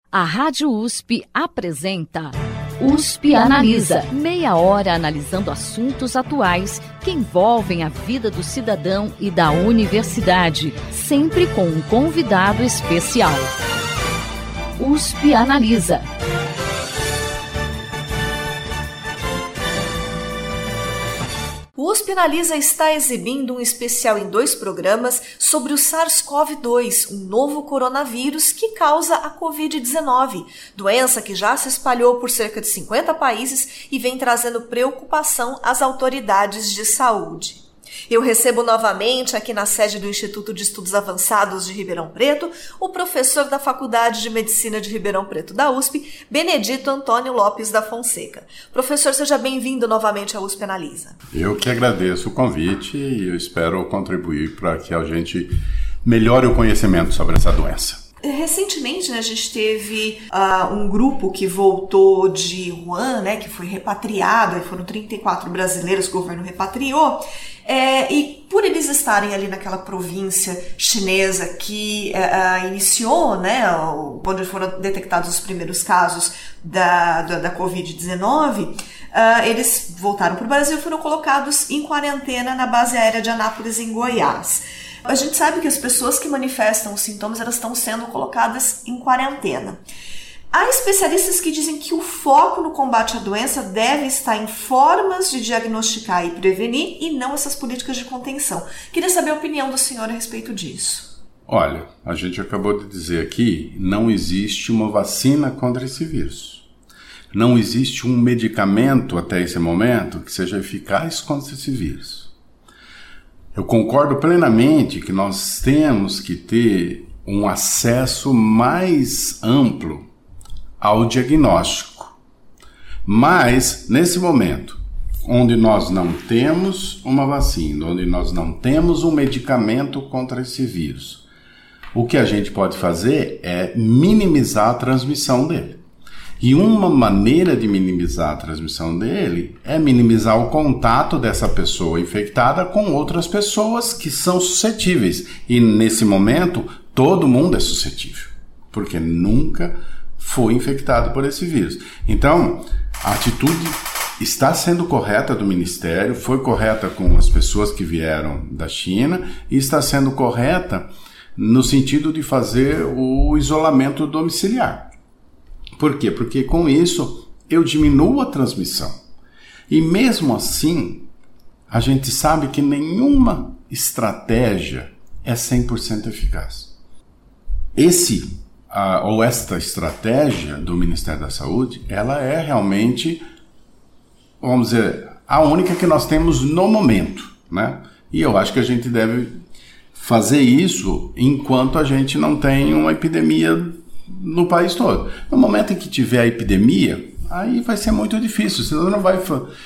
A Rádio USP apresenta USP Analisa. Meia hora analisando assuntos atuais que envolvem a vida do cidadão e da universidade, sempre com um convidado especial. USP Analisa. O USP Analisa está exibindo um especial em 2 programas sobre o SARS-CoV-2, um novo coronavírus que causa a Covid-19, doença que já se espalhou por cerca de 50 países e vem trazendo preocupação às autoridades de saúde. Eu recebo novamente aqui na sede do Instituto de Estudos Avançados de Ribeirão Preto o professor da Faculdade de Medicina de Ribeirão Preto da USP, Benedito Antônio Lopes da Fonseca. Professor, seja bem-vindo novamente à USP Analisa. Eu que agradeço o convite e eu espero contribuir para que a gente melhore o conhecimento sobre essa doença. Recentemente, a gente teve um grupo que voltou de Wuhan, que foi repatriado, foram 34 brasileiros que o governo repatriou, e por eles estarem ali naquela província chinesa que iniciou, onde foram detectados os primeiros casos da Covid-19, eles voltaram para o Brasil e foram colocados em quarentena na base aérea de Anápolis, em Goiás. A gente sabe que as pessoas que manifestam os sintomas, elas estão sendo colocadas em quarentena. Há especialistas que dizem que o foco no combate à doença deve estar em formas de diagnosticar e prevenir e não essas políticas de contenção. Queria saber a opinião do senhor a respeito disso. Olha, a gente acabou de dizer aqui, não existe uma vacina contra esse vírus. Não existe um medicamento até esse momento que seja eficaz contra esse vírus. Eu concordo plenamente que nós temos que ter um acesso mais amplo ao diagnóstico. Mas, nesse momento, onde nós não temos uma vacina, onde nós não temos um medicamento contra esse vírus, o que a gente pode fazer é minimizar a transmissão dele. E uma maneira de minimizar a transmissão dele é minimizar o contato dessa pessoa infectada com outras pessoas que são suscetíveis. E nesse momento, todo mundo é suscetível, porque nunca foi infectado por esse vírus. Então, a atitude está sendo correta do Ministério, foi correta com as pessoas que vieram da China e está sendo correta no sentido de fazer o isolamento domiciliar. Por quê? Porque com isso eu diminuo a transmissão. E mesmo assim, a gente sabe que nenhuma estratégia é 100% eficaz. Esta estratégia do Ministério da Saúde, ela é realmente, vamos dizer, a única que nós temos no momento, E eu acho que a gente deve fazer isso enquanto a gente não tem uma epidemia no país todo. No momento em que tiver a epidemia, aí vai ser muito difícil. Você não vai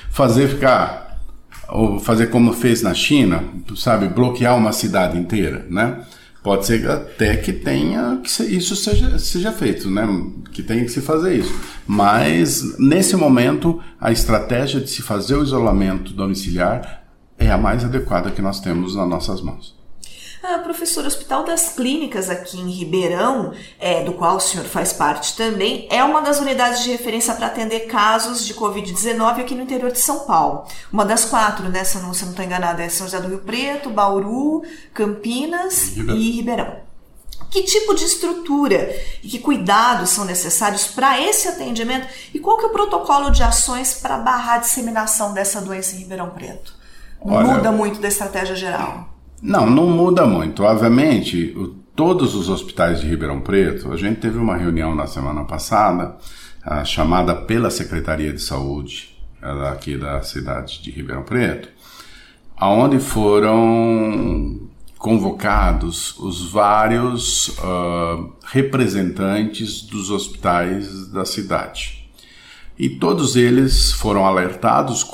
fazer como fez na China, bloquear uma cidade inteira, Pode ser até que isso seja feito, Que tenha que se fazer isso. Mas, nesse momento, a estratégia de se fazer o isolamento domiciliar é a mais adequada que nós temos nas nossas mãos. Professor, o Hospital das Clínicas aqui em Ribeirão, do qual o senhor faz parte também, é uma das unidades de referência para atender casos de Covid-19 aqui no interior de São Paulo. Uma das 4, se eu não estou enganada, é São José do Rio Preto, Bauru, Campinas e Ribeirão. Que tipo de estrutura e que cuidados são necessários para esse atendimento e qual que é o protocolo de ações para barrar a disseminação dessa doença em Ribeirão Preto? Muda muito da estratégia geral? Não muda muito. Obviamente, todos os hospitais de Ribeirão Preto, a gente teve uma reunião na semana passada, chamada pela Secretaria de Saúde, aqui da cidade de Ribeirão Preto, onde foram convocados os vários representantes dos hospitais da cidade. E todos eles foram alertados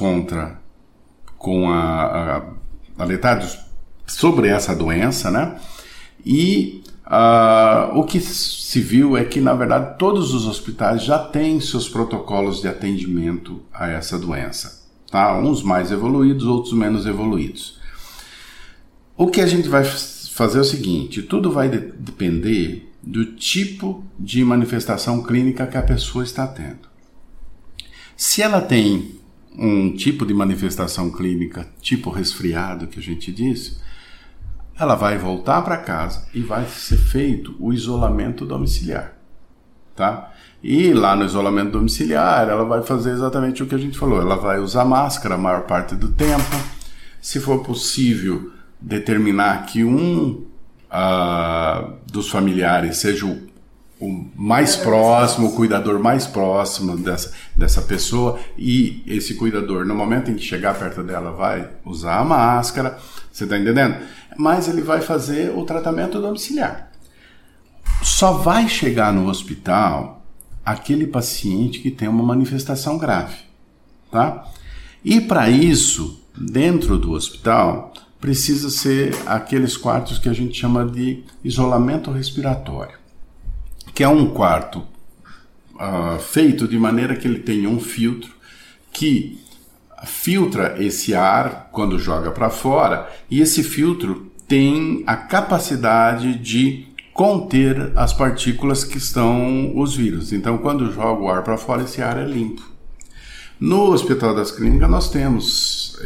alertados sobre essa doença, E o que se viu é que, na verdade, todos os hospitais já têm seus protocolos de atendimento a essa doença, Uns mais evoluídos, outros menos evoluídos. O que a gente vai fazer é o seguinte: tudo vai depender do tipo de manifestação clínica que a pessoa está tendo. Se ela tem um tipo de manifestação clínica, tipo resfriado, que a gente disse, ela vai voltar para casa e vai ser feito o isolamento domiciliar, tá? E lá no isolamento domiciliar, ela vai fazer exatamente o que a gente falou. Ela vai usar máscara a maior parte do tempo. Se for possível, determinar que um dos familiares seja o mais próximo, o cuidador mais próximo dessa pessoa, e esse cuidador, no momento em que chegar perto dela, vai usar a máscara, você está entendendo? Mas ele vai fazer o tratamento domiciliar. Só vai chegar no hospital aquele paciente que tem uma manifestação grave, tá? E para isso, dentro do hospital, precisa ser aqueles quartos que a gente chama de isolamento respiratório, que é um quarto feito de maneira que ele tenha um filtro que filtra esse ar quando joga para fora, e esse filtro tem a capacidade de conter as partículas que estão os vírus. Então, quando joga o ar para fora, esse ar é limpo. No Hospital das Clínicas, nós temos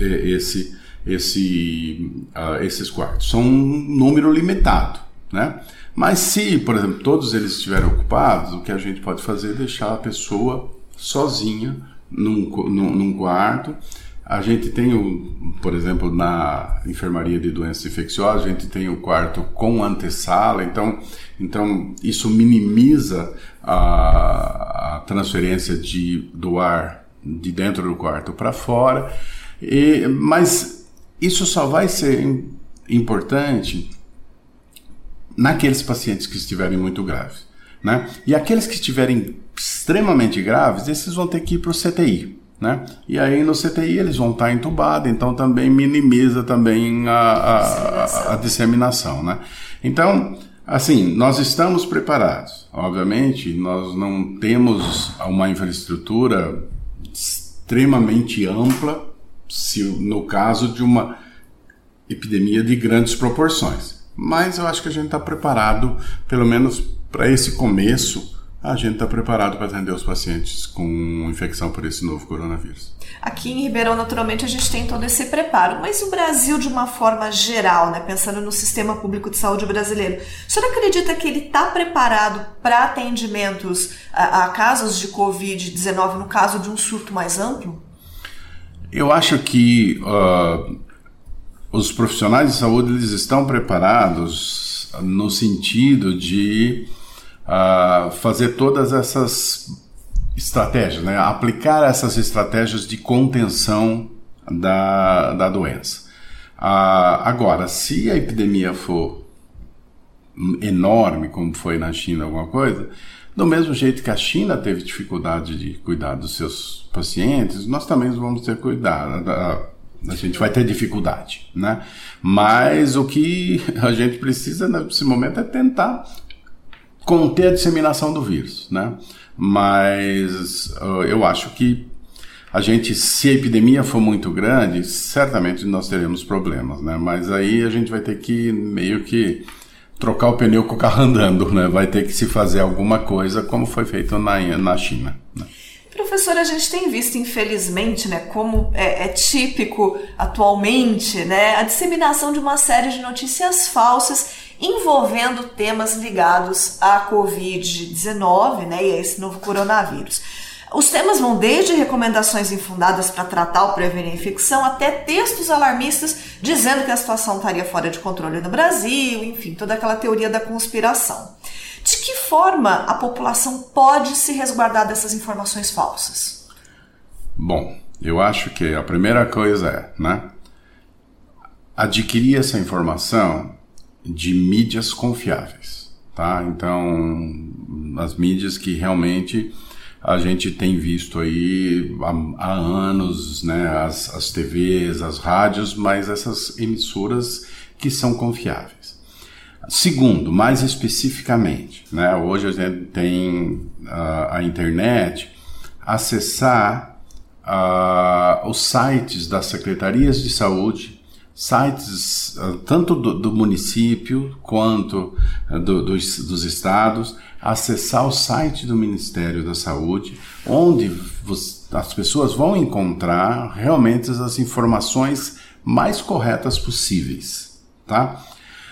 esses quartos. São um número limitado, né? Mas se, por exemplo, todos eles estiverem ocupados, o que a gente pode fazer é deixar a pessoa sozinha num quarto. A gente tem, por exemplo, na enfermaria de doenças infecciosas, a gente tem o quarto com antessala, então isso minimiza a transferência do ar de dentro do quarto para fora, mas isso só vai ser importante naqueles pacientes que estiverem muito graves, né? E aqueles que estiverem extremamente graves, esses vão ter que ir para o CTI, né? E aí no CTI eles vão estar entubados, então também minimiza também a disseminação, né? Então, assim, nós estamos preparados. Obviamente, nós não temos uma infraestrutura extremamente ampla, no caso de uma epidemia de grandes proporções. Mas eu acho que a gente está preparado, pelo menos para esse começo, a gente está preparado para atender os pacientes com infecção por esse novo coronavírus. Aqui em Ribeirão, naturalmente, a gente tem todo esse preparo, mas o Brasil, de uma forma geral, né, pensando no sistema público de saúde brasileiro, o senhor acredita que ele está preparado para atendimentos a casos de Covid-19, no caso de um surto mais amplo? Eu acho que os profissionais de saúde eles estão preparados no sentido de fazer todas essas estratégias, né? Aplicar essas estratégias de contenção da doença. Agora, se a epidemia for enorme, como foi na China, alguma coisa, do mesmo jeito que a China teve dificuldade de cuidar dos seus pacientes, nós também vamos ter que cuidar. A gente vai ter dificuldade, né? Mas o que a gente precisa nesse momento é tentar conter a disseminação do vírus, né? Mas eu acho que se a epidemia for muito grande, certamente nós teremos problemas, né? Mas aí a gente vai ter que meio que trocar o pneu com o carro andando, né? Vai ter que se fazer alguma coisa como foi feito na China, né? Professor, a gente tem visto, infelizmente, né, como é típico atualmente, né, a disseminação de uma série de notícias falsas envolvendo temas ligados à Covid-19, né, e a esse novo coronavírus. Os temas vão desde recomendações infundadas para tratar ou prevenir a infecção até textos alarmistas dizendo que a situação estaria fora de controle no Brasil, enfim, toda aquela teoria da conspiração. De que forma a população pode se resguardar dessas informações falsas? Bom, eu acho que a primeira coisa é, né, adquirir essa informação de mídias confiáveis, tá? Então, as mídias que realmente a gente tem visto aí há anos, né, as TVs, as rádios, mas essas emissoras que são confiáveis. Segundo, mais especificamente, né, hoje a gente tem a internet, acessar os sites das secretarias de saúde sites tanto do município quanto dos estados, acessar o site do Ministério da Saúde, onde as pessoas vão encontrar realmente as informações mais corretas possíveis, tá?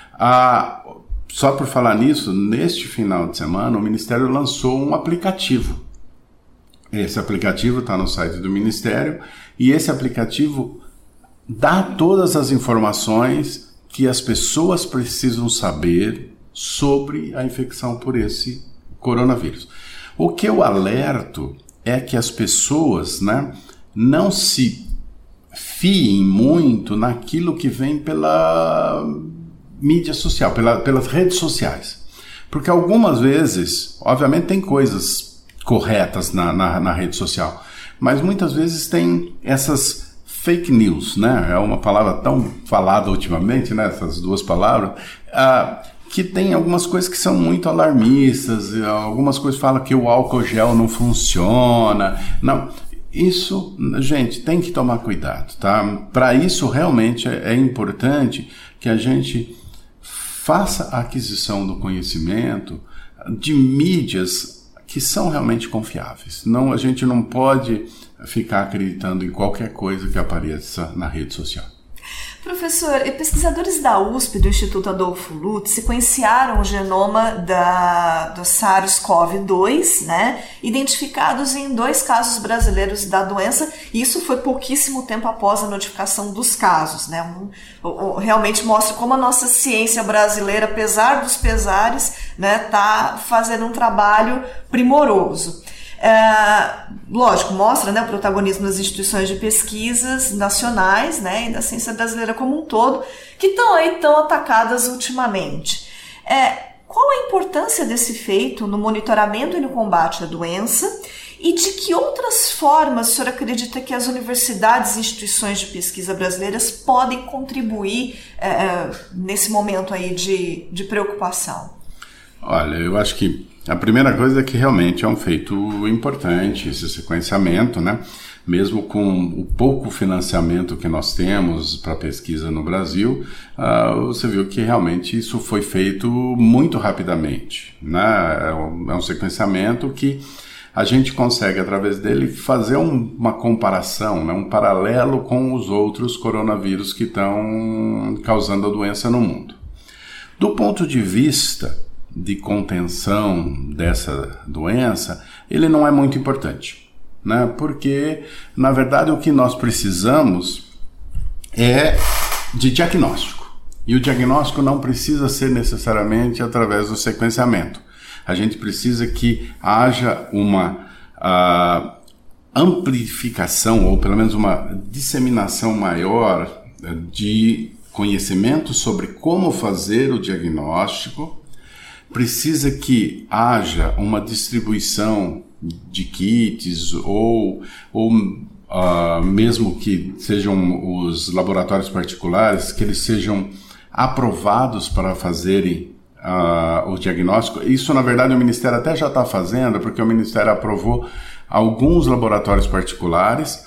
Só por falar nisso, neste final de semana o Ministério lançou um aplicativo. Esse aplicativo está no site do Ministério e esse aplicativo dá todas as informações que as pessoas precisam saber sobre a infecção por esse coronavírus. O que eu alerto é que as pessoas, né, não se fiem muito naquilo que vem pela mídia social, pelas redes sociais. Porque algumas vezes, obviamente tem coisas corretas na rede social, mas muitas vezes tem essas fake news, né? É uma palavra tão falada ultimamente, né? Essas duas palavras, que tem algumas coisas que são muito alarmistas, algumas coisas falam que o álcool gel não funciona. Não, isso, gente, tem que tomar cuidado, tá? Para isso, realmente, é importante que a gente faça a aquisição do conhecimento de mídias que são realmente confiáveis. Não, a gente não pode ficar acreditando em qualquer coisa que apareça na rede social. Professor, pesquisadores da USP, do Instituto Adolfo Lutz, sequenciaram o genoma do SARS-CoV-2, né, identificados em 2 casos brasileiros da doença, e isso foi pouquíssimo tempo após a notificação dos casos, né, realmente mostra como a nossa ciência brasileira, apesar dos pesares, né, tá fazendo um trabalho primoroso. Lógico, mostra, né, o protagonismo das instituições de pesquisas nacionais, né, e da ciência brasileira como um todo, que estão aí tão atacadas ultimamente. Qual a importância desse feito no monitoramento e no combate à doença? E de que outras formas o senhor acredita que as universidades e instituições de pesquisa brasileiras podem contribuir nesse momento aí de preocupação? Olha, eu acho que a primeira coisa é que realmente é um feito importante esse sequenciamento, né? Mesmo com o pouco financiamento que nós temos para pesquisa no Brasil, você viu que realmente isso foi feito muito rapidamente, né? É um sequenciamento que a gente consegue, através dele, fazer uma comparação, né? Um paralelo com os outros coronavírus que estão causando a doença no mundo. Do ponto de vista de contenção dessa doença, ele não é muito importante, né? Porque, na verdade, o que nós precisamos é de diagnóstico. E o diagnóstico não precisa ser necessariamente através do sequenciamento. A gente precisa que haja uma amplificação, ou pelo menos uma disseminação maior de conhecimento sobre como fazer o diagnóstico. Precisa que haja uma distribuição de kits ou mesmo que sejam os laboratórios particulares, que eles sejam aprovados para fazerem o diagnóstico. Isso, na verdade, o Ministério até já está fazendo, porque o Ministério aprovou alguns laboratórios particulares,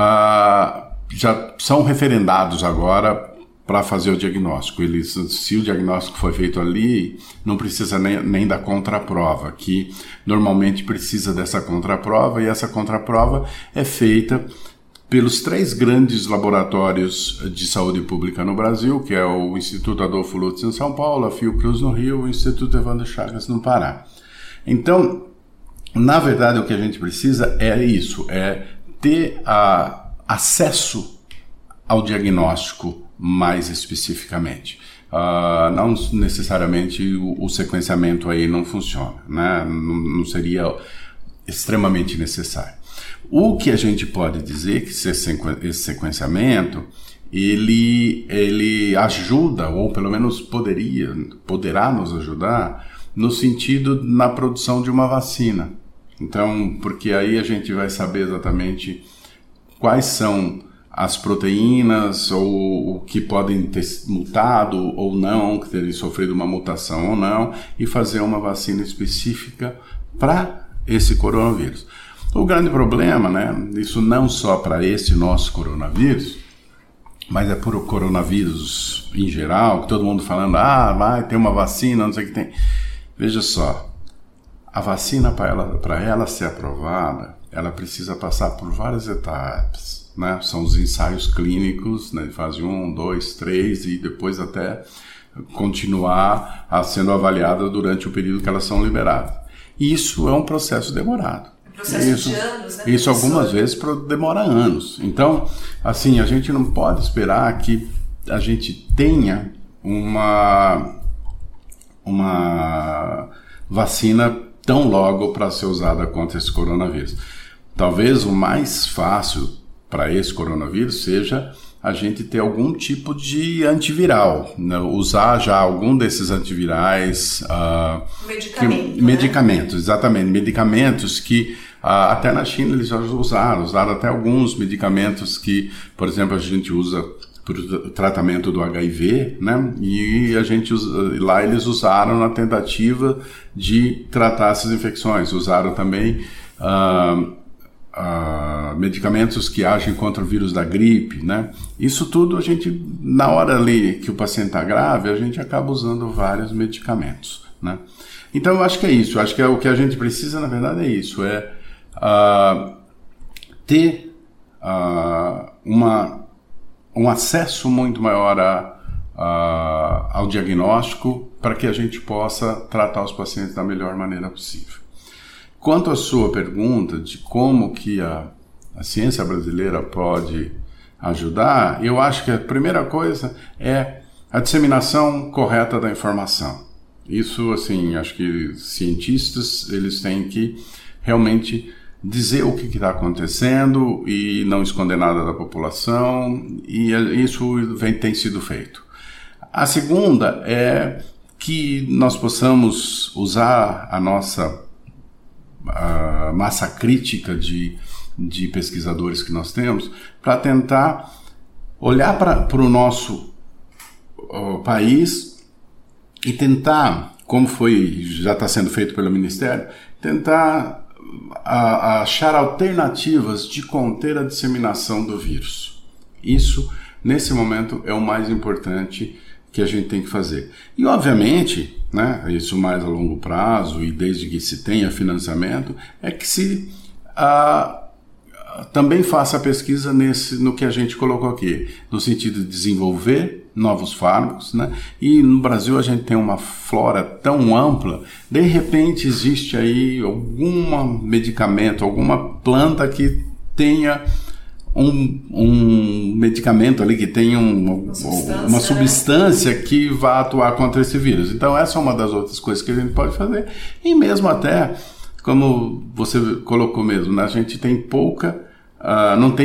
já são referendados agora para fazer o diagnóstico. Se o diagnóstico foi feito ali, não precisa nem da contraprova, que normalmente precisa dessa contraprova, e essa contraprova é feita pelos 3 grandes laboratórios de saúde pública no Brasil, que é o Instituto Adolfo Lutz em São Paulo, a Fiocruz no Rio e o Instituto Evandro Chagas no Pará. Então, na verdade, o que a gente precisa é isso, é ter acesso ao diagnóstico mais especificamente. Não necessariamente o sequenciamento aí não funciona, né? Não seria extremamente necessário. O que a gente pode dizer que esse sequenciamento ele ajuda, ou pelo menos poderá nos ajudar no sentido na produção de uma vacina. Então, porque aí a gente vai saber exatamente quais são as proteínas, ou o que podem ter mutado ou não, que terem sofrido uma mutação ou não, e fazer uma vacina específica para esse coronavírus. O grande problema, né, isso não só para esse nosso coronavírus, mas é por o coronavírus em geral, que todo mundo falando, vai ter uma vacina, não sei o que tem. Veja só, a vacina, para ela ser aprovada, ela precisa passar por várias etapas, né? São os ensaios clínicos, né, de fase 1, 2, 3 e depois até continuar sendo avaliada durante o período que elas são liberadas. Isso é um processo demorado. Processo de anos, né? Isso algumas vezes demora anos. Então, assim, a gente não pode esperar que a gente tenha uma vacina tão logo para ser usada contra esse coronavírus. Talvez o mais fácil para esse coronavírus seja a gente ter algum tipo de antiviral, né? Usar já algum desses antivirais... medicamentos, exatamente. Medicamentos que até na China eles já usaram até alguns medicamentos que, por exemplo, a gente usa para o tratamento do HIV, né? E a gente lá eles usaram na tentativa de tratar essas infecções. Usaram também medicamentos que agem contra o vírus da gripe, né? Isso tudo a gente, na hora ali que o paciente está grave, a gente acaba usando vários medicamentos, né? Então eu acho que é isso, eu acho que o que a gente precisa na verdade é isso, ter um acesso muito maior ao diagnóstico para que a gente possa tratar os pacientes da melhor maneira possível. Quanto à sua pergunta de como que a ciência brasileira pode ajudar, eu acho que a primeira coisa é a disseminação correta da informação. Isso, assim, acho que cientistas, eles têm que realmente dizer o que está acontecendo e não esconder nada da população, e isso tem sido feito. A segunda é que nós possamos usar a nossa massa crítica de pesquisadores que nós temos para tentar olhar para o nosso país e tentar, como já está sendo feito pelo Ministério, tentar achar alternativas de conter a disseminação do vírus. Isso, nesse momento, é o mais importante que a gente tem que fazer. E, obviamente, né, isso mais a longo prazo e desde que se tenha financiamento, é que se também faça a pesquisa no que a gente colocou aqui, no sentido de desenvolver novos fármacos, né? E no Brasil a gente tem uma flora tão ampla, de repente existe aí algum medicamento, alguma planta que tenha um medicamento ali, que tenha uma substância que vá atuar contra esse vírus. Então essa é uma das outras coisas que a gente pode fazer, e mesmo até, como você colocou mesmo, né? A gente tem não tem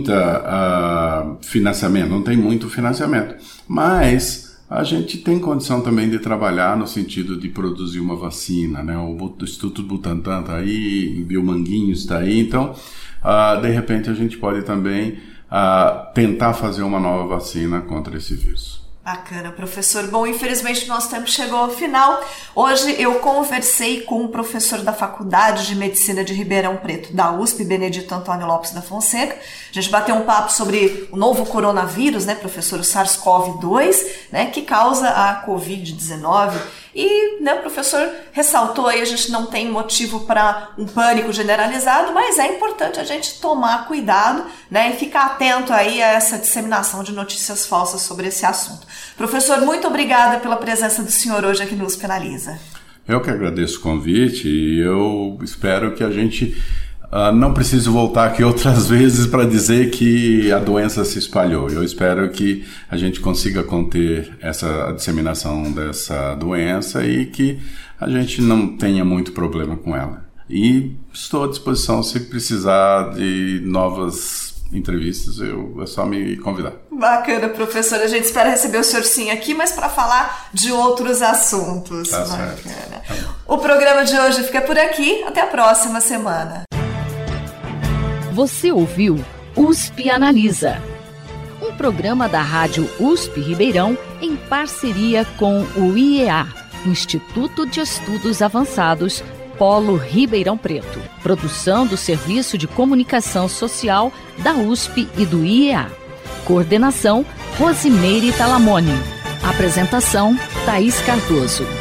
muito financiamento, mas a gente tem condição também de trabalhar no sentido de produzir uma vacina, né? O Instituto Butantan está aí, Biomanguinhos está aí, então de repente a gente pode também tentar fazer uma nova vacina contra esse vírus. Bacana, professor. Bom, infelizmente nosso tempo chegou ao final. Hoje eu conversei com o professor da Faculdade de Medicina de Ribeirão Preto, da USP, Benedito Antônio Lopes da Fonseca. A gente bateu um papo sobre o novo coronavírus, né, professor, o SARS-CoV-2, né, que causa a Covid-19. E, né, o professor ressaltou aí, a gente não tem motivo para um pânico generalizado, mas é importante a gente tomar cuidado, né, e ficar atento aí a essa disseminação de notícias falsas sobre esse assunto. Professor, muito obrigada pela presença do senhor hoje aqui no USP Analisa. Eu que agradeço o convite e eu espero que a gente não precise voltar aqui outras vezes para dizer que a doença se espalhou. Eu espero que a gente consiga conter a disseminação dessa doença e que a gente não tenha muito problema com ela. E estou à disposição, se precisar de novas entrevistas, é só me convidar. Bacana, professor. A gente espera receber o senhor sim aqui, mas para falar de outros assuntos. Tá bacana. Certo. O programa de hoje fica por aqui. Até a próxima semana. Você ouviu USP Analisa, um programa da Rádio USP Ribeirão em parceria com o IEA, Instituto de Estudos Avançados, Polo Ribeirão Preto. Produção do Serviço de Comunicação Social da USP e do IEA. Coordenação, Rosimeire Talamone. Apresentação, Thaís Cardoso.